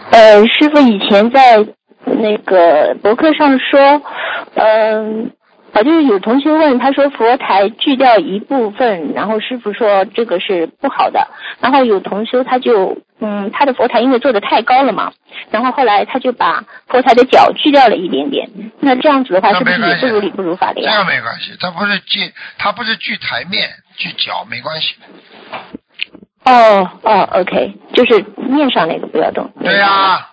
师傅以前在那个博客上说，就是有同学问他说佛台锯掉一部分，然后师傅说这个是不好的，然后有同修他就他的佛台因为做的太高了嘛，然后后来他就把佛台的脚锯掉了一点点，那这样子的话是不是也不如理不如法的呀？ 这样没关系，他不是锯台面锯脚没关系。 OK， 就是面上那个不要动。 对呀，